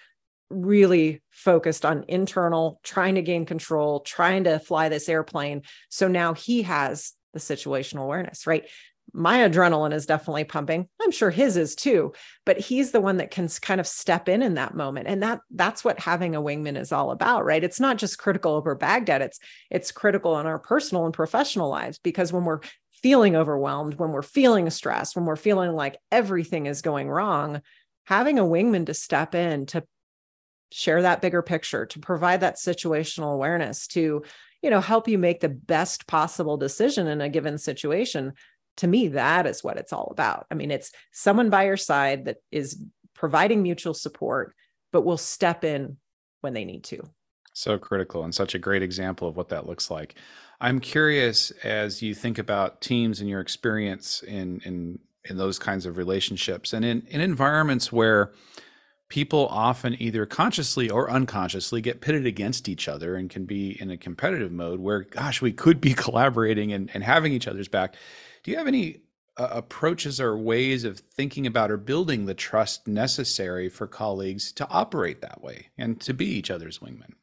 really focused on internal, trying to gain control, trying to fly this airplane. So now he has the situational awareness, right? My adrenaline is definitely pumping. I'm sure his is too, but he's the one that can kind of step in in that moment. And that that's what having a wingman is all about, right? It's not just critical over Baghdad. It's, it's critical in our personal and professional lives, because when we're feeling overwhelmed, when we're feeling stressed, when we're feeling like everything is going wrong, having a wingman to step in, to share that bigger picture, to provide that situational awareness, to, you know, help you make the best possible decision in a given situation. To me, that is what it's all about. I mean, it's someone by your side that is providing mutual support, but will step in when they need to. So critical, and such a great example of what that looks like. I'm curious, as you think about teams and your experience in, in, in those kinds of relationships, and in, in environments where people often either consciously or unconsciously get pitted against each other and can be in a competitive mode where, gosh, we could be collaborating and, and having each other's back. Do you have any uh, approaches or ways of thinking about or building the trust necessary for colleagues to operate that way and to be each other's wingmen?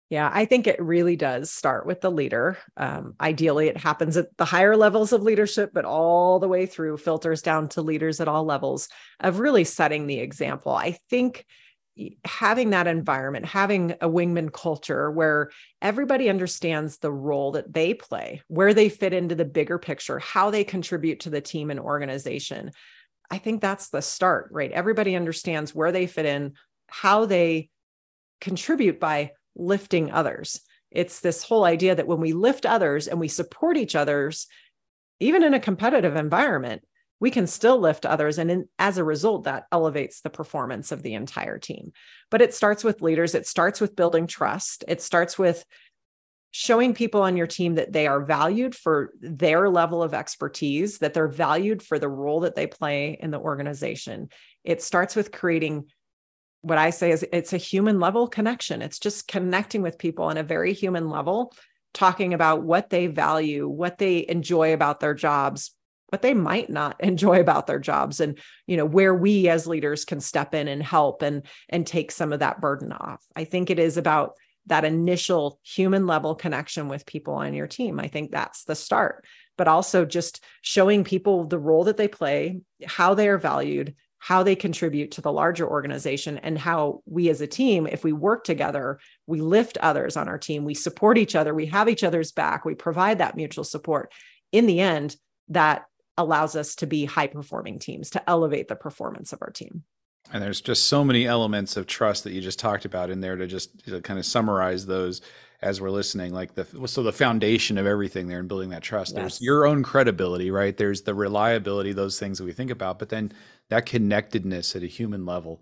Yeah, I think it really does start with the leader. Um, ideally, it happens at the higher levels of leadership, but all the way through filters down to leaders at all levels of really setting the example. I think having that environment, having a wingman culture where everybody understands the role that they play, where they fit into the bigger picture, how they contribute to the team and organization. I think that's the start, right? Everybody understands where they fit in, how they contribute by lifting others. It's this whole idea that when we lift others and we support each other's, even in a competitive environment, we can still lift others. And in, as a result, that elevates the performance of the entire team. But it starts with leaders. It starts with building trust. It starts with showing people on your team that they are valued for their level of expertise, that they're valued for the role that they play in the organization. It starts with creating what I say is it's a human level connection. It's just connecting with people on a very human level, talking about what they value, what they enjoy about their jobs, what they might not enjoy about their jobs, and, you know, where we as leaders can step in and help and, and take some of that burden off. I think it is about that initial human level connection with people on your team. I think that's the start, but also just showing people the role that they play, how they are valued, how they contribute to the larger organization, and how we as a team, if we work together, we lift others on our team, we support each other, we have each other's back, we provide that mutual support. In the end, that allows us to be high performing teams, to elevate the performance of our team. And there's just so many elements of trust that you just talked about in there to just to kind of summarize those as we're listening, like the, so the foundation of everything there and building that trust. Yes. There's your own credibility, right? There's the reliability, those things that we think about, but then that connectedness at a human level,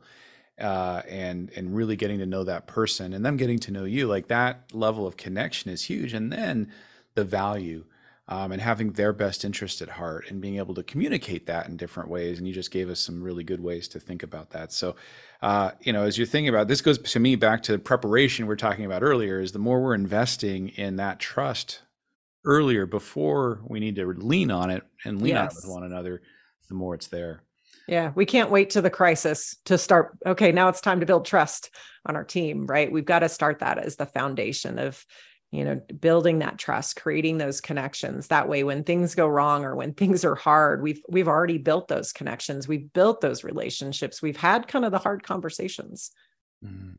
uh, and, and really getting to know that person and them getting to know you, like that level of connection is huge. And then the value, um, and having their best interest at heart and being able to communicate that in different ways. And you just gave us some really good ways to think about that. So, uh, you know, as you're thinking about this, goes to me back to preparation we we're talking about earlier, is the more we're investing in that trust earlier before we need to lean on it and lean yes. on it with one another, the more it's there. Yeah, we can't wait to the crisis to start. Okay, now it's time to build trust on our team, right? We've got to start that as the foundation of, you know, building that trust, creating those connections. That way, when things go wrong or when things are hard, we've we've already built those connections. We've built those relationships. We've had kind of the hard conversations. Mm.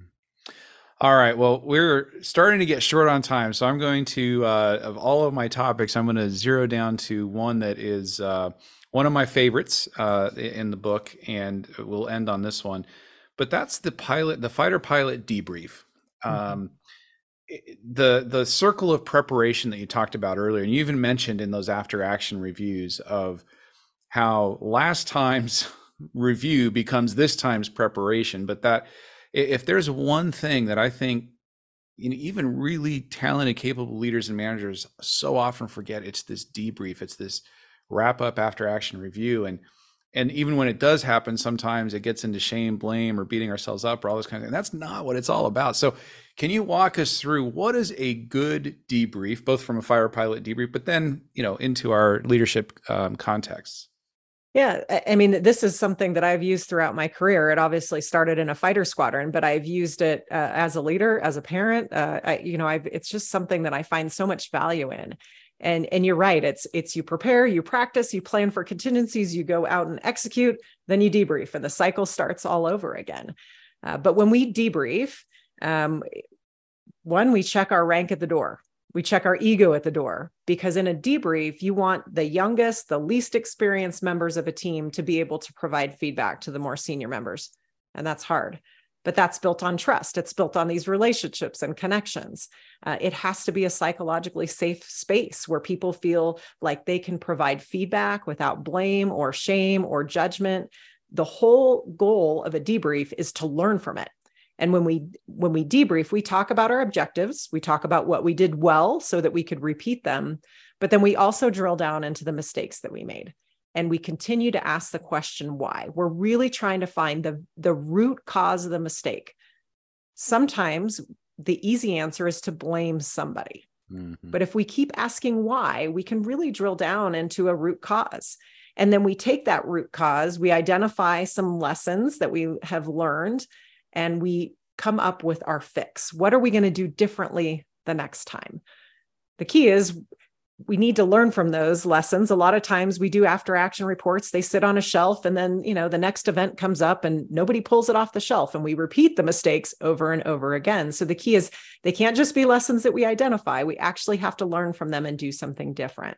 All right. Well, we're starting to get short on time, so I'm going to, uh, of all of my topics, I'm going to zero down to one that is uh, one of my favorites uh, in the book, and we'll end on this one. But that's the pilot, the fighter pilot debrief. Mm-hmm. Um, the the circle of preparation that you talked about earlier, and you even mentioned in those after action reviews of how last time's review becomes this time's preparation. But that if there's one thing that I think, you know, even really talented, capable leaders and managers so often forget, it's this debrief. It's this wrap up after action review. And and even when it does happen, sometimes it gets into shame, blame, or beating ourselves up or all this kind of thing. That's not what it's all about. So can you walk us through what is a good debrief, both from a fighter pilot debrief, but then, you know, into our leadership um, contexts? Yeah. I mean, this is something that I've used throughout my career. It obviously started in a fighter squadron, but I've used it uh, as a leader, as a parent. Uh, I, you know, I've, it's just something that I find so much value in. And, and you're right. It's, it's you prepare, you practice, you plan for contingencies, you go out and execute, then you debrief, and the cycle starts all over again. Uh, but when we debrief, um, one, we check our rank at the door. We check our ego at the door, because in a debrief, you want the youngest, the least experienced members of a team to be able to provide feedback to the more senior members. And that's hard, but that's built on trust. It's built on these relationships and connections. Uh, it has to be a psychologically safe space where people feel like they can provide feedback without blame or shame or judgment. The whole goal of a debrief is to learn from it. And when we when we debrief, we talk about our objectives. We talk about what we did well so that we could repeat them. But then we also drill down into the mistakes that we made. And we continue to ask the question, why? We're really trying to find the, the root cause of the mistake. Sometimes the easy answer is to blame somebody. Mm-hmm. But if we keep asking why, we can really drill down into a root cause. And then we take that root cause, we identify some lessons that we have learned, and we come up with our fix. What are we going to do differently the next time? The key is we need to learn from those lessons. A lot of times we do after action reports, they sit on a shelf, and then, you know, the next event comes up and nobody pulls it off the shelf, and we repeat the mistakes over and over again. So the key is they can't just be lessons that we identify. We actually have to learn from them and do something different.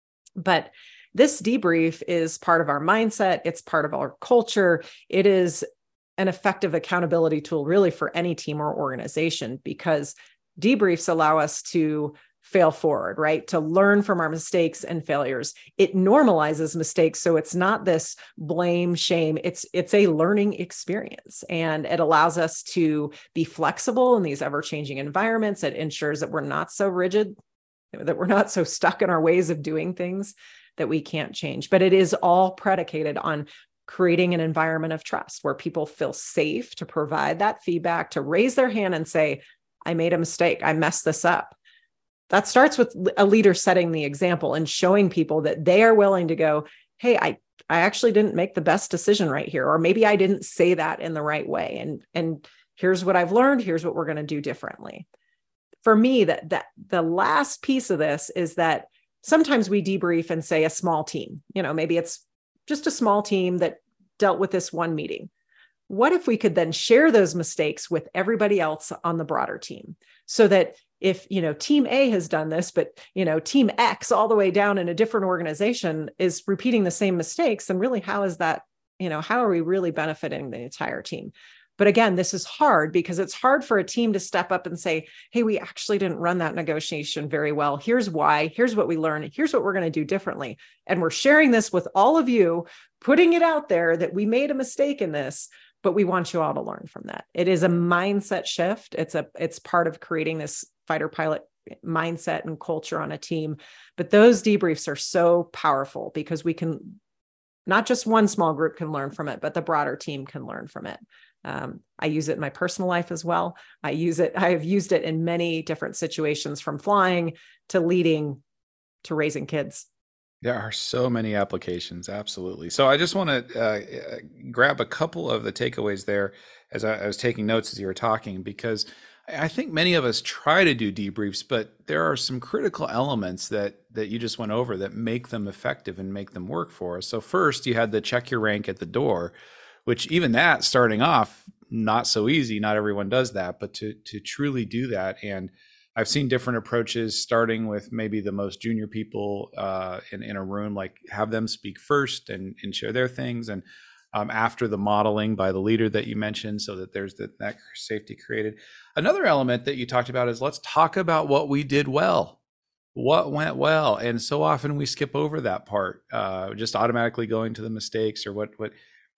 But this debrief is part of our mindset. It's part of our culture. It is an effective accountability tool really for any team or organization, because debriefs allow us to fail forward, right? To learn from our mistakes and failures. It normalizes mistakes. So it's not this blame, shame. It's, it's a learning experience, and it allows us to be flexible in these ever-changing environments. It ensures that we're not so rigid, that we're not so stuck in our ways of doing things that we can't change. But it is all predicated on creating an environment of trust where people feel safe to provide that feedback, to raise their hand and say, I made a mistake. I messed this up. That starts with a leader setting the example and showing people that they are willing to go, hey, I, I actually didn't make the best decision right here. Or maybe I didn't say that in the right way. And, and here's what I've learned. Here's what we're going to do differently. For me, that, that the last piece of this is that sometimes we debrief and say a small team, you know, maybe it's just a small team that dealt with this one meeting. What if we could then share those mistakes with everybody else on the broader team, so that if, you know, team A has done this, but, you know, team X all the way down in a different organization is repeating the same mistakes, then really, how is that, you know, how are we really benefiting the entire team? But again, this is hard because it's hard for a team to step up and say, hey, we actually didn't run that negotiation very well. Here's why. Here's what we learned. Here's what we're going to do differently. And we're sharing this with all of you, putting it out there that we made a mistake in this, but we want you all to learn from that. It is a mindset shift. It's a, it's part of creating this fighter pilot mindset and culture on a team. But those debriefs are so powerful because we can, not just one small group can learn from it, but the broader team can learn from it. Um, I use it in my personal life as well. I use it, I have used it in many different situations, from flying to leading to raising kids. There are so many applications. Absolutely. So I just want to uh, grab a couple of the takeaways there as I, I was taking notes as you were talking, because I think many of us try to do debriefs, but there are some critical elements that that you just went over that make them effective and make them work for us. So first, you had the check your rank at the door, which even that starting off, not so easy. Not everyone does that, but to to truly do that. And I've seen different approaches, starting with maybe the most junior people uh, in, in a room, like have them speak first and, and share their things. And um, after the modeling by the leader that you mentioned, so that there's the, that safety created. Another element that you talked about is let's talk about what we did well, what went well. And so often we skip over that part, uh, just automatically going to the mistakes or what, what,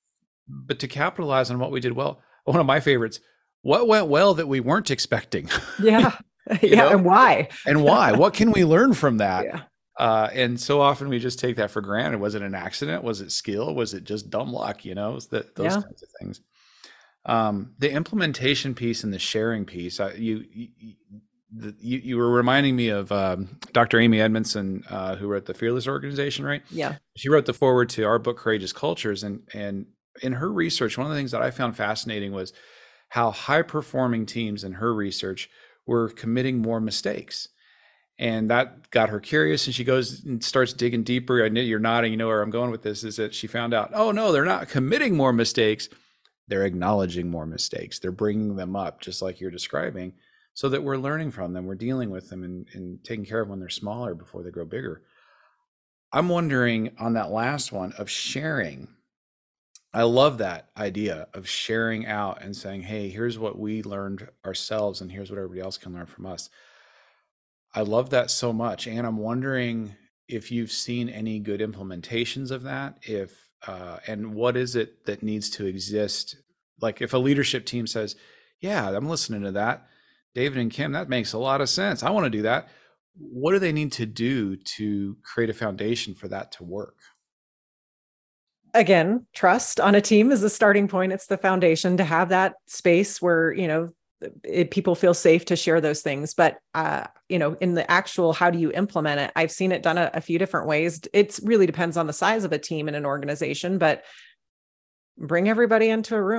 but to capitalize on what we did well. One of my favorites, what went well that we weren't expecting? Yeah. yeah. know? And why? And why? What can we learn from that? Yeah. Uh, and so often we just take that for granted. Was it an accident? Was it skill? Was it just dumb luck? You know, that, those Yeah. kinds of things. Um, the implementation piece and the sharing piece, uh, you, you, the, you, you were reminding me of um, Doctor Amy Edmondson, uh, who wrote the Fearless Organization, right? Yeah. She wrote the foreword to our book, Courageous Cultures. And, and in her research, one of the things that I found fascinating was how high performing teams in her research were committing more mistakes. And that got her curious, and she goes and starts digging deeper. I know you're nodding, you know where I'm going with this, is that she found out, oh no, they're not committing more mistakes. They're acknowledging more mistakes. They're bringing them up, just like you're describing, so that we're learning from them. We're dealing with them and, and taking care of them when they're smaller before they grow bigger. I'm wondering on that last one of sharing. I love that idea of sharing out and saying, hey, here's what we learned ourselves and here's what everybody else can learn from us. I love that so much. And I'm wondering if you've seen any good implementations of that, if uh, and what is it that needs to exist? Like if a leadership team says, yeah, I'm listening to that, David and Kim, that makes a lot of sense. I want to do that. What do they need to do to create a foundation for that to work? Again, trust on a team is the starting point. It's the foundation to have that space where, you know, it, people feel safe to share those things. But, uh, you know, in the actual, how do you implement it? I've seen it done a, a few different ways. It really depends on the size of a team and an organization, but bring everybody into a room,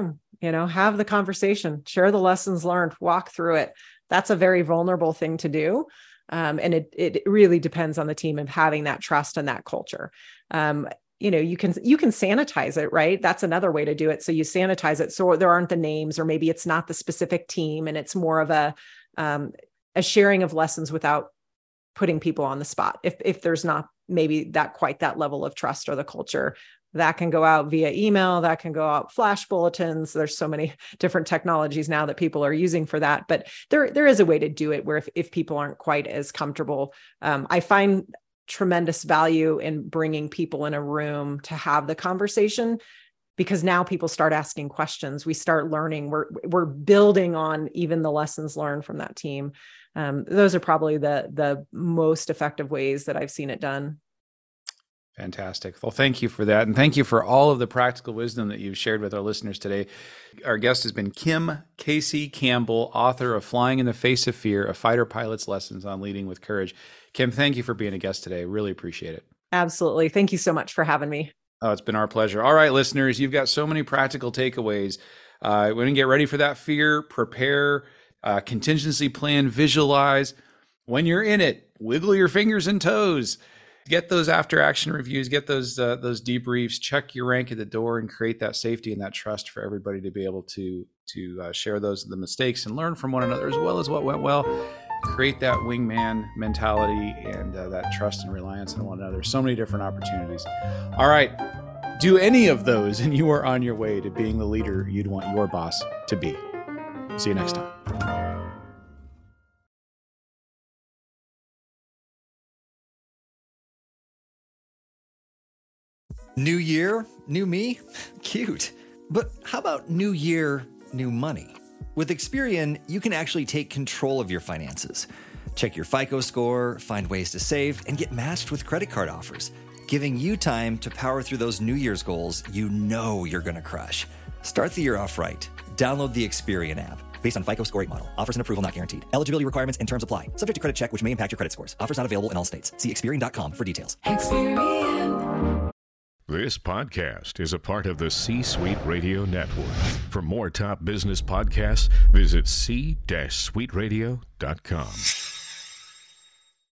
you know, have the conversation, share the lessons learned, walk through it. That's a very vulnerable thing to do. Um, and it it really depends on the team of having that trust and that culture. Um, you know, you can, you can sanitize it, right? That's another way to do it. So you sanitize it so there aren't the names, or maybe it's not the specific team, and it's more of a, um, a sharing of lessons without putting people on the spot. If, if there's not maybe that quite that level of trust or the culture, that can go out via email, that can go out flash bulletins. There's so many different technologies now that people are using for that, but there, there is a way to do it where if, if people aren't quite as comfortable, um, I find tremendous value in bringing people in a room to have the conversation, because now people start asking questions. We start learning, we're, we're building on even the lessons learned from that team. Um, those are probably the, the most effective ways that I've seen it done. Fantastic. Well, thank you for that. And thank you for all of the practical wisdom that you've shared with our listeners today. Our guest has been Kim Casey Campbell, author of Flying in the Face of Fear, a fighter pilot's lessons on leading with courage. Kim, thank you for being a guest today. Really appreciate it. Absolutely. Thank you so much for having me. Oh, it's been our pleasure. All right, listeners, you've got so many practical takeaways. Uh, when you get ready for that fear, prepare, uh, contingency plan, visualize. When you're in it, wiggle your fingers and toes. Get those after action reviews, get those uh, those debriefs, check your rank at the door, and create that safety and that trust for everybody to be able to to uh, share those the mistakes and learn from one another, as well as what went well. Create that wingman mentality and uh, that trust and reliance on one another. So many different opportunities. All right, do any of those, and you are on your way to being the leader you'd want your boss to be. See you next time. New year, new me? Cute. But how about new year, new money? With Experian, you can actually take control of your finances. Check your FICO score, find ways to save, and get matched with credit card offers, giving you time to power through those New Year's goals you know you're going to crush. Start the year off right. Download the Experian app. Based on FICO score rate model. Offers and approval not guaranteed. Eligibility requirements and terms apply. Subject to credit check, which may impact your credit scores. Offers not available in all states. See Experian dot com for details. Experian. This podcast is a part of the C-Suite Radio Network. For more top business podcasts, visit c suite radio dot com.